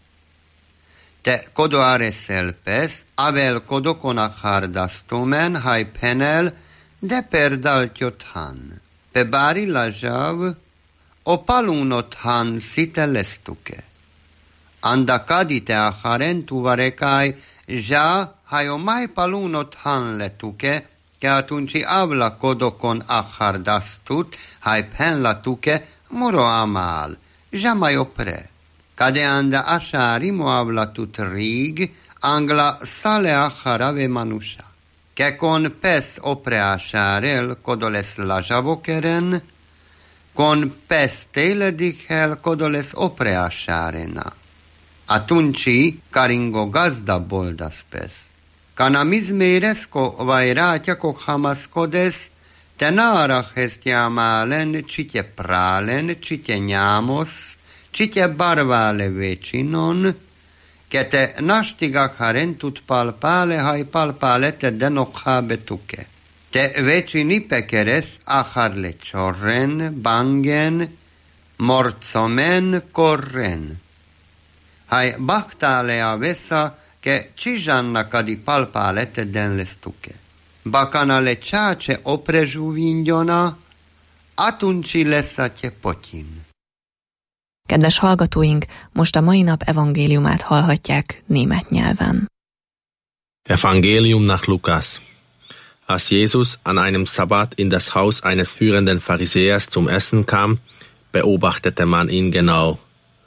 Te kodoare selpes, avel kodokona hardastumen, hai penel, de perdaltjot han. Pe bari lajav, o palunot han site lestuke. Anda kadite acharen tuvarekai, ja, hai o mai palunot han letuke, ke atunci avla kodokon achardastut, hai pen latuke, muro amal, ja mai opre. Cade anda ashari moavlatut rig, angla sale acharave manusha. Che con pes opre asharel kodoles lajavokeren, con pes teledichel kodoles opre asharena. Atunci caringo gazda boldas pes. Canamizmeresco vairatiaco hamaskodes, tenarach estiamalen cite pralen, cite niamos, cite barvale vecinon, che te nastigak harentut palpale hai palpalete denokha betuke. Te vecini pekeres acharle chorren, bangen, morzomen, korren. Hai bachtale avesa che cijanna cadi palpalete den lestuke. Bacana le ceace oprejuvindiona, atunci lesatje potin. Kedves hallgatóink, most a mai nap evangéliumát hallhatják német nyelven. Evangelium nach Lukas. Als Jesus an einem Sabbat in das Haus eines führenden Pharisäers zum Essen kam, beobachtete man ihn genau.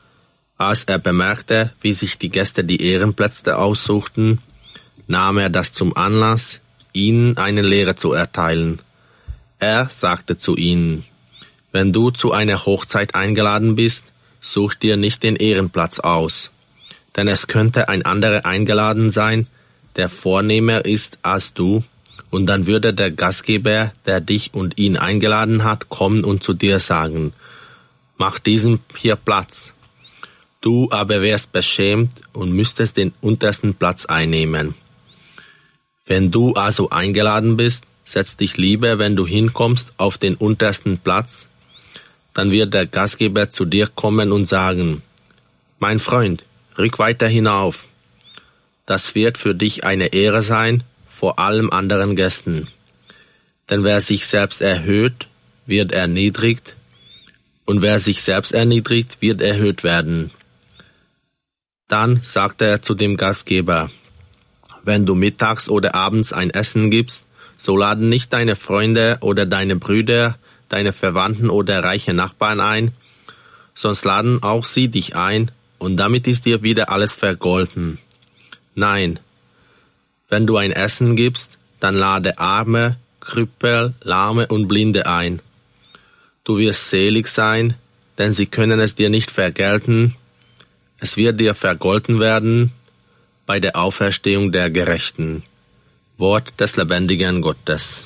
Als er bemerkte, wie sich die Gäste die Ehrenplätze aussuchten, nahm er das zum Anlass, ihnen eine Lehre zu erteilen. Er sagte zu ihnen: Wenn du zu einer Hochzeit eingeladen bist, such dir nicht den Ehrenplatz aus, denn es könnte ein anderer eingeladen sein, der vornehmer ist als du, und dann würde der Gastgeber, der dich und ihn eingeladen hat, kommen und zu dir sagen: Mach diesem hier Platz. Du aber wärst beschämt und müsstest den untersten Platz einnehmen. Wenn du also eingeladen bist, setz dich lieber, wenn du hinkommst, auf den untersten Platz. Dann wird der Gastgeber zu dir kommen und sagen: Mein Freund, rück weiter hinauf. Das wird für dich eine Ehre sein vor allen anderen Gästen. Denn wer sich selbst erhöht, wird erniedrigt, und wer sich selbst erniedrigt, wird erhöht werden. Dann sagte er zu dem Gastgeber: Wenn du mittags oder abends ein Essen gibst, so laden nicht deine Freunde oder deine Brüder, deine Verwandten oder reiche Nachbarn ein, sonst laden auch sie dich ein, und damit ist dir wieder alles vergolten. Nein, wenn du ein Essen gibst, dann lade Arme, Krüppel, Lahme und Blinde ein. Du wirst selig sein, denn sie können es dir nicht vergelten. Es wird dir vergolten werden bei der Auferstehung der Gerechten. Wort des lebendigen Gottes.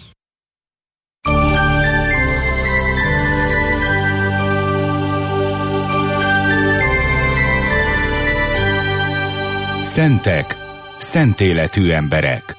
Szentek, szent életű emberek.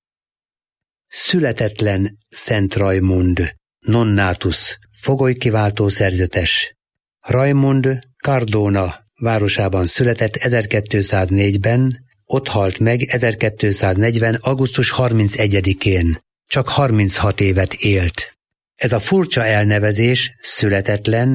Születetlen Szent Rajmund, Nonnatus, fogolykiváltó szerzetes. Rajmund Cardona városában született ezerkétszáznégyben, ott halt meg ezerkétszáznegyven. augusztus harmincegyedikén. Csak harminchat évet élt. Ez a furcsa elnevezés, születetlen,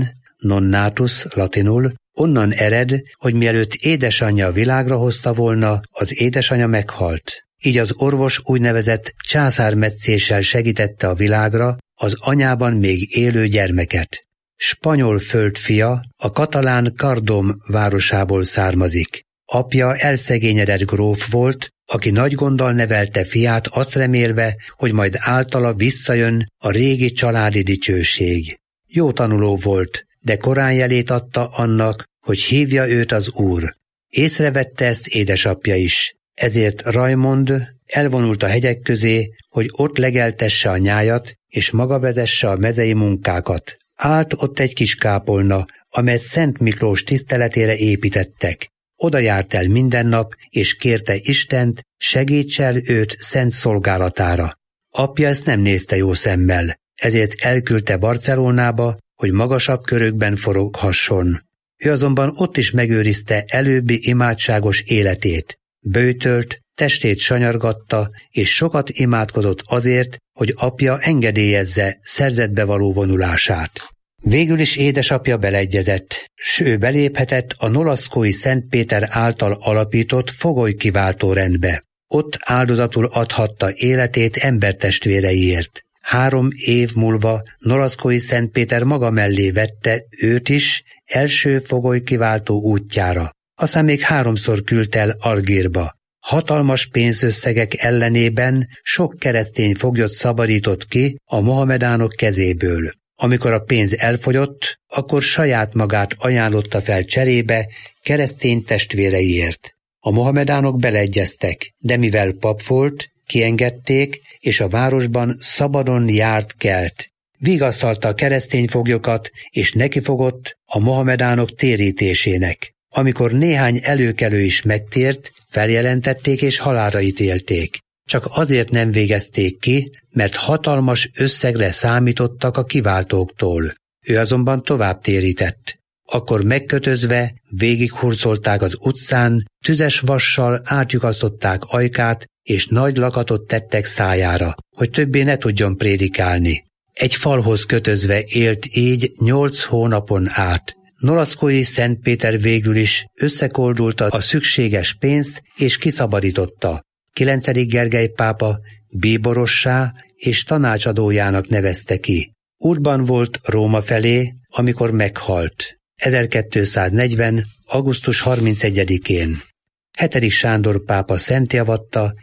non natus latinul, onnan ered, hogy mielőtt édesanyja a világra hozta volna, az édesanyja meghalt. Így az orvos úgynevezett császármetszéssel segítette a világra az anyában még élő gyermeket. Spanyol földfia, a katalán Cardom városából származik. Apja elszegényedett gróf volt, aki nagy gonddal nevelte fiát, azt remélve, hogy majd általa visszajön a régi családi dicsőség. Jó tanuló volt, de korán jelét adta annak, hogy hívja őt az Úr. Észrevette ezt édesapja is, ezért Raimond elvonult a hegyek közé, hogy ott legeltesse a nyájat, és maga vezesse a mezei munkákat. Állt ott egy kis kápolna, amely Szent Miklós tiszteletére építettek. Oda járt el minden nap, és kérte Istent, segíts el őt szent szolgálatára. Apja ezt nem nézte jó szemmel, ezért elküldte Barcelonába, hogy magasabb körökben foroghasson. Ő azonban ott is megőrizte előbbi imádságos életét. Böjtölt, testét sanyargatta, és sokat imádkozott azért, hogy apja engedélyezze szerzetbe való vonulását. Végül is édesapja beleegyezett, s ő beléphetett a nolaszkói Szent Péter által alapított fogolykiváltó rendbe. Ott áldozatul adhatta életét embertestvéreiért. Három év múlva nolaszkói Szent Péter maga mellé vette őt is első fogolykiváltó útjára. Aztán még háromszor küldte el Algírba. Hatalmas pénzösszegek ellenében sok keresztény foglyot szabadított ki a mohamedánok kezéből. Amikor a pénz elfogyott, akkor saját magát ajánlotta fel cserébe keresztény testvéreiért. A mohamedánok beleegyeztek, de mivel pap volt, kiengedték, és a városban szabadon járt kelt. Vigasztalta a keresztény foglyokat, és nekifogott a mohamedánok térítésének. Amikor néhány előkelő is megtért, feljelentették és halálra ítélték. Csak azért nem végezték ki, mert hatalmas összegre számítottak a kiváltóktól. Ő azonban tovább térített. Akkor megkötözve végighurcolták az utcán, tüzes vassal átlyukasztották ajkát, és nagy lakatot tettek szájára, hogy többé ne tudjon prédikálni. Egy falhoz kötözve élt így nyolc hónapon át. Nolaszkói Szent Péter végül is összekoldulta a szükséges pénzt, és kiszabadította. kilencedik Gergely pápa bíborossá és tanácsadójának nevezte ki. Útban volt Róma felé, amikor meghalt. ezerkétszáznegyven. augusztus harmincegyedikén. hetedik Sándor pápa szentjavatta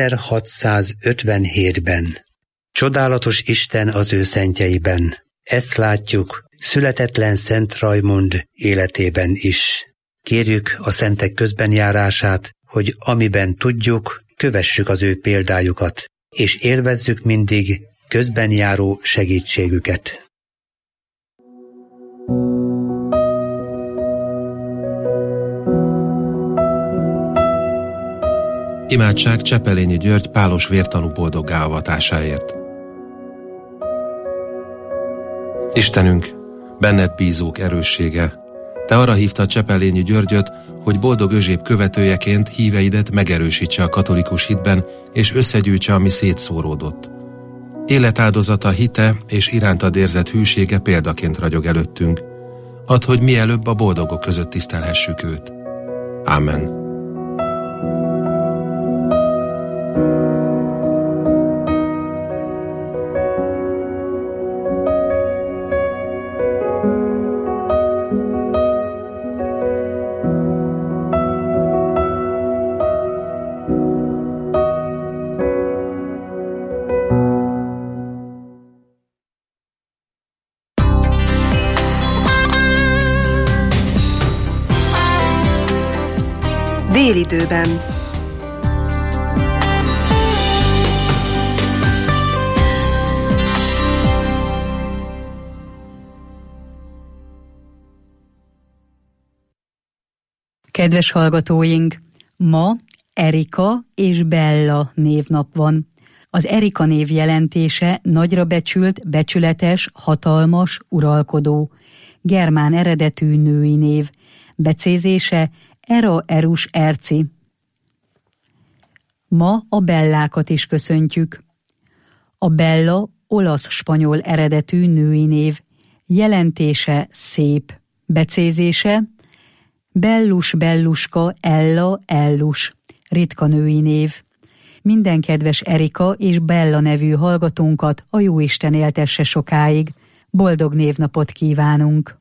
ezerhatszázötvenhétben. Csodálatos Isten az ő szentjeiben. Ezt látjuk születetlen Szent Raimond életében is. Kérjük a szentek közbenjárását, hogy amiben tudjuk, kövessük az ő példájukat, és élvezzük mindig közbenjáró segítségüket. Imádság Csepelényi György pálos vértanú boldoggá avatásáért. Istenünk, benned bízók erőssége, te arra hívtad Csepelényi Györgyöt, hogy boldog özséb követőjeként híveidet megerősítse a katolikus hitben, és összegyűjtse, ami szétszóródott. Életáldozata, hite és irántad érzett hűsége példaként ragyog előttünk. Add, hogy mielőbb a boldogok között tisztelhessük őt. Ámen. Délidőben. Kedves hallgatóink! Ma Erika és Bella névnap van. Az Erika név jelentése nagyra becsült, becsületes, hatalmas, uralkodó. Germán eredetű női név. Becézése Era Erus Erci. Ma a Bellákat is köszöntjük. A Bella olasz-spanyol eredetű női név. Jelentése szép. Becézése Bellus Belluska Ella Ellus. Ritka női név. Minden kedves Erika és Bella nevű hallgatónkat a Jóisten éltesse sokáig. Boldog névnapot kívánunk!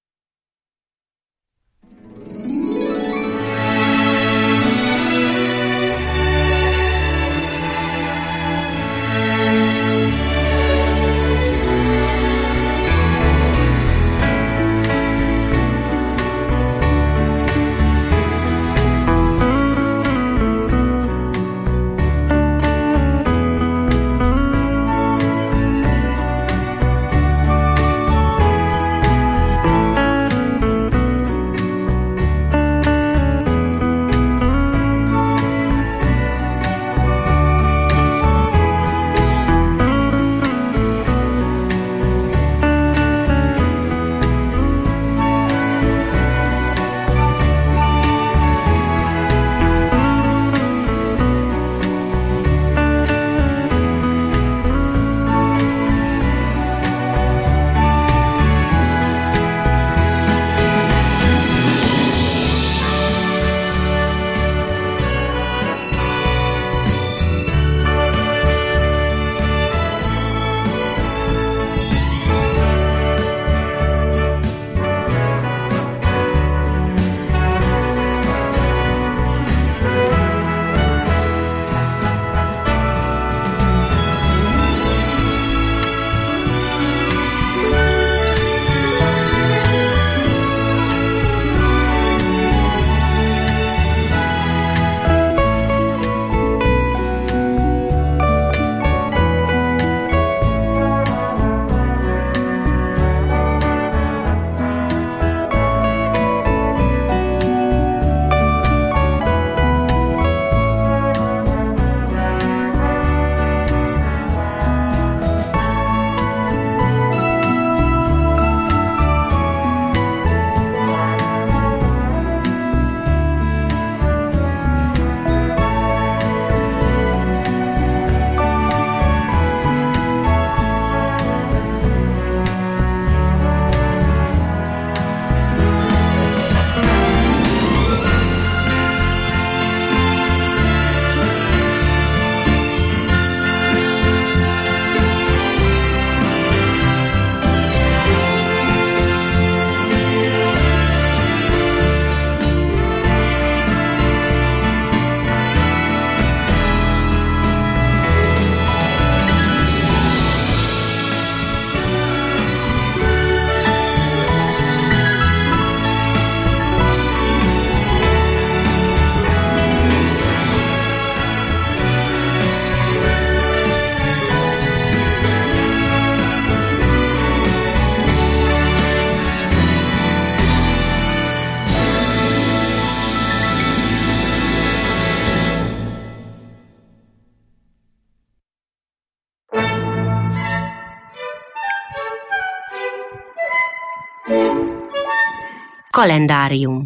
Kalendárium.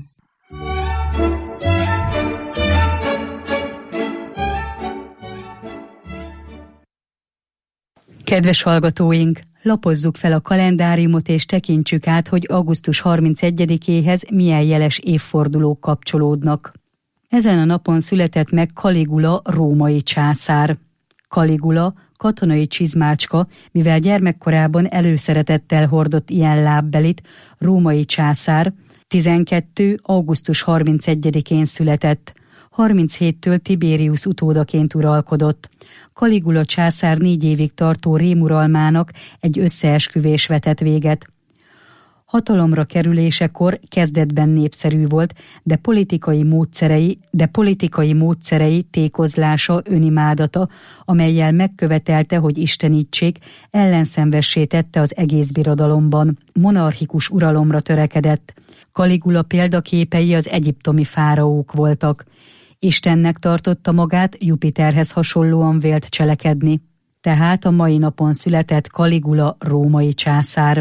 Kedves hallgatóink, lapozzuk fel a kalendáriumot és tekintsük át, hogy augusztus harmincegyedikéhez milyen jeles évfordulók kapcsolódnak. Ezen a napon született meg Caligula római császár. Caligula katonai csizmácska, mivel gyermekkorában előszeretettel hordott ilyen lábbelit, római császár, tizenkettő augusztus harmincegyedikén született. harminchéttől Tiberius utódaként uralkodott. Caligula császár négy évig tartó rémuralmának egy összeesküvés vetett véget. Hatalomra kerülésekor kezdetben népszerű volt, de politikai módszerei, de politikai módszerei tékozlása, önimádata, amellyel megkövetelte, hogy istenítsék, ellenszenvessé tette az egész birodalomban. Monarchikus uralomra törekedett. Caligula példaképei az egyiptomi fáraók voltak. Istennek tartotta magát, Jupiterhez hasonlóan vélt cselekedni. Tehát a mai napon született Caligula római császár.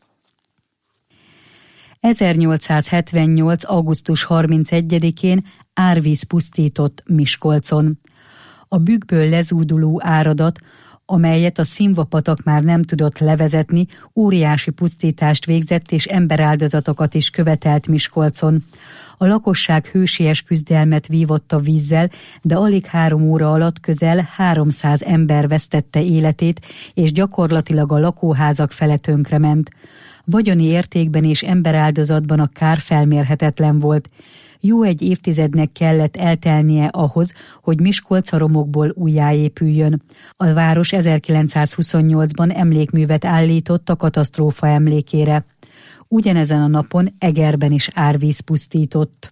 ezernyolcszázhetvennyolc augusztus harmincegyedikén árvíz pusztított Miskolcon. A bükkből lezúduló áradat amelyet a Szimva-patak már nem tudott levezetni, óriási pusztítást végzett és emberáldozatokat is követelt Miskolcon. A lakosság hősies küzdelmet vívott a vízzel, de alig három óra alatt közel háromszáz ember vesztette életét, és gyakorlatilag a lakóházak fele tönkrement. Vagyoni értékben és emberáldozatban a kár felmérhetetlen volt. Jó egy évtizednek kellett eltelnie ahhoz, hogy Miskolc a romokból újjáépüljön. A város ezerkilencszázhuszonnyolcban emlékművet állított a katasztrófa emlékére. Ugyanezen a napon Egerben is árvíz pusztított.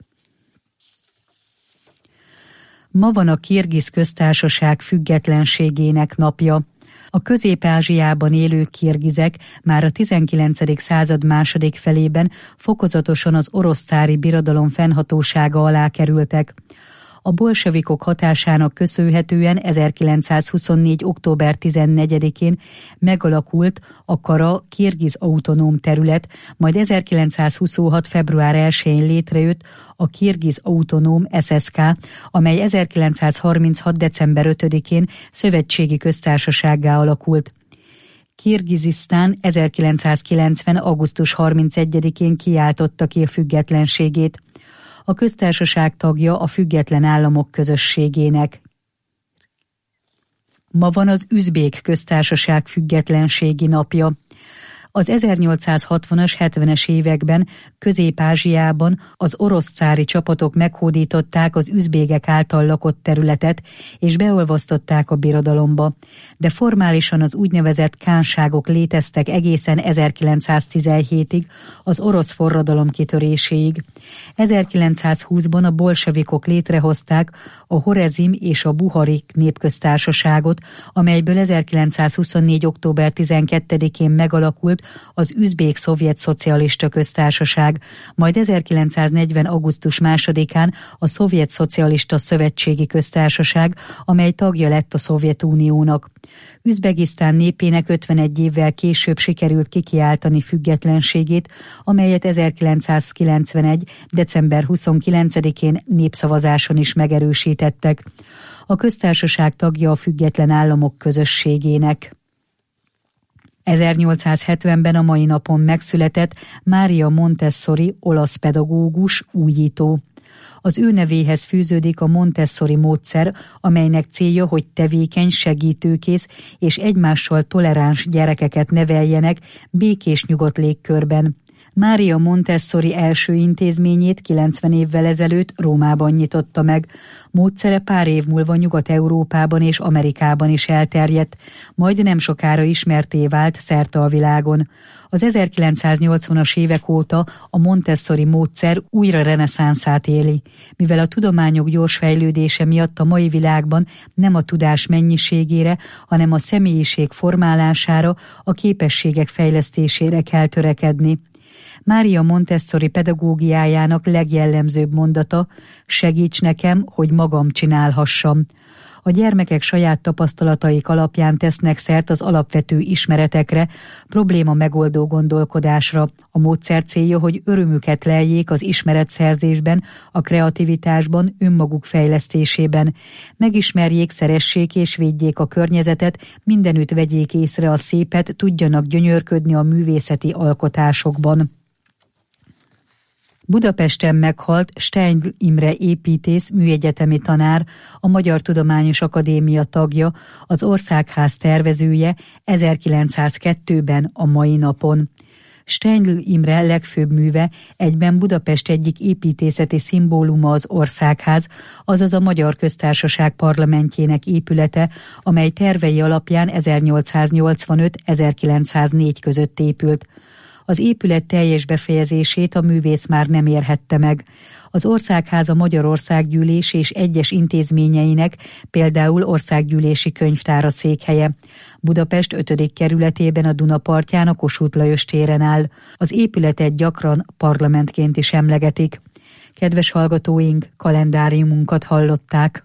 Ma van a Kirgiz Köztársaság függetlenségének napja. A Közép-Ázsiában élő kirgizek már a tizenkilencedik század második felében fokozatosan az orosz cári birodalom fennhatósága alá kerültek. A bolsevikok hatásának köszönhetően ezerkilencszázhuszonnégy. október tizennegyedikén megalakult a Kara kirgiz autonóm terület, majd ezerkilencszázhuszonhat. február elsején létrejött a Kirgiz autonóm es es ká, amely ezerkilencszázharminchat. december ötödikén szövetségi köztársasággá alakult. Kirgizisztán ezerkilencszázkilencven. augusztus harmincegyedikén kiáltotta ki a függetlenségét. A köztársaság tagja a Független Államok Közösségének. Ma van az Üzbék Köztársaság függetlenségi napja. Az ezernyolcszázhatvanas, hetvenes években Közép-Ázsiában az orosz cári csapatok meghódították az üzbégek által lakott területet, és beolvasztották a birodalomba. De formálisan az úgynevezett kánságok léteztek egészen ezerkilencszáztizenhétig, az orosz forradalom kitöréséig. ezerkilencszázhúszban a bolsevikok létrehozták a Horezm és a Buharik népköztársaságot, amelyből ezerkilencszázhuszonnégy. október tizenkettedikén megalakult az Üzbék Szovjet Szocialista Köztársaság, majd ezerkilencszáznegyven. augusztus másodikán a Szovjet Szocialista Szövetségi Köztársaság, amely tagja lett a Szovjetuniónak. Üzbegisztán népének ötvenegy évvel később sikerült kikiáltani függetlenségét, amelyet ezerkilencszázkilencvenegy. december huszonkilencedikén népszavazáson is megerősítettek. A köztársaság tagja a Független Államok Közösségének. ezernyolcszázhetvenben a mai napon megszületett Mária Montessori, olasz pedagógus, újító. Az ő nevéhez fűződik a Montessori módszer, amelynek célja, hogy tevékeny, segítőkész és egymással toleráns gyerekeket neveljenek békés, nyugodt légkörben. Mária Montessori első intézményét kilencven évvel ezelőtt Rómában nyitotta meg. Módszere pár év múlva Nyugat-Európában és Amerikában is elterjedt, majd nem sokára ismertté vált szerte a világon. Az ezerkilencszáznyolcvanas évek óta a Montessori módszer újra reneszánszát éli, mivel a tudományok gyors fejlődése miatt a mai világban nem a tudás mennyiségére, hanem a személyiség formálására, a képességek fejlesztésére kell törekedni. Mária Montessori pedagógiájának legjellemzőbb mondata: segíts nekem, hogy magam csinálhassam. A gyermekek saját tapasztalataik alapján tesznek szert az alapvető ismeretekre, probléma megoldó gondolkodásra. A módszer célja, hogy örömüket leljék az ismeretszerzésben, a kreativitásban, önmaguk fejlesztésében. Megismerjék, szeressék és védjék a környezetet, mindenütt vegyék észre a szépet, tudjanak gyönyörködni a művészeti alkotásokban. Budapesten meghalt Steindl Imre építész, műegyetemi tanár, a Magyar Tudományos Akadémia tagja, az Országház tervezője ezerkilencszázkettőben a mai napon. Steindl Imre legfőbb műve, egyben Budapest egyik építészeti szimbóluma az Országház, azaz a Magyar Köztársaság parlamentjének épülete, amely tervei alapján ezernyolcszáznyolcvanöt - ezerkilencszáznégy között épült. Az épület teljes befejezését a művész már nem érhette meg. Az Országháza Magyarországgyűlés és egyes intézményeinek, például Országgyűlési Könyvtára székhelye. Budapest ötödik kerületében a Duna partján a Kossuth Lajos téren áll. Az épületet gyakran parlamentként is emlegetik. Kedves hallgatóink, kalendáriumunkat hallották.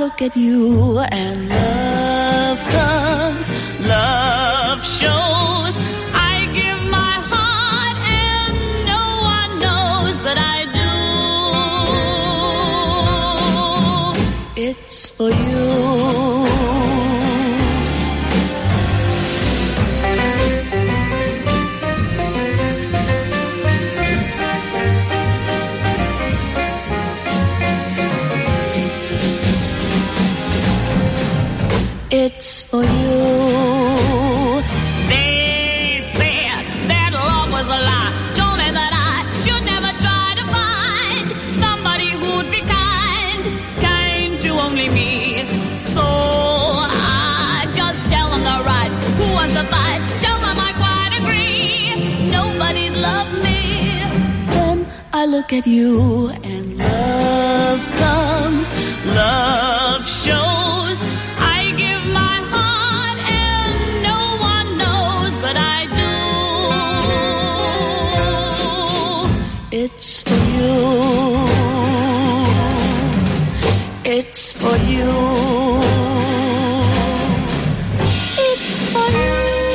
look at you and love comes, love shows. I give my heart and no one knows that I do. It's for you. It's for you. They said that love was a lie. Told me that I should never try to find somebody who'd be kind, kind to only me. So I just tell them the right. Who wants to fight? Tell them I quite agree. Nobody'd love me. Then I look at you and love comes, love shows. It's for you. It's for you. It's for you.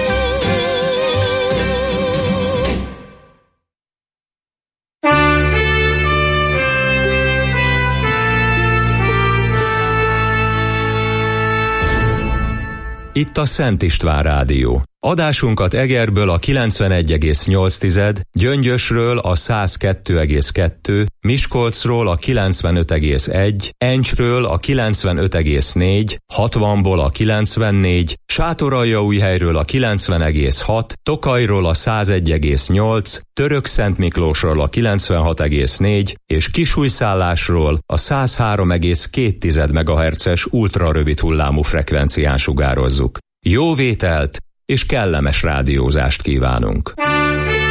Itt a Szent István Rádió. Adásunkat Egerből a kilencvenegy egész nyolc, Gyöngyösről a száz kettő egész kettő, Miskolcról a kilencvenöt egész egy, Encsről a kilencvenöt egész négy, hatvanból a kilencvennégy, Sátoraljaújhelyről a kilencven egész hat, Tokajról a száz egy egész nyolc, Törökszentmiklósról a kilencvenhat egész négy és Kisújszállásról a száz három egész két megahertzes ultrarövid hullámú frekvencián sugározzuk. Jó vételt és kellemes rádiózást kívánunk!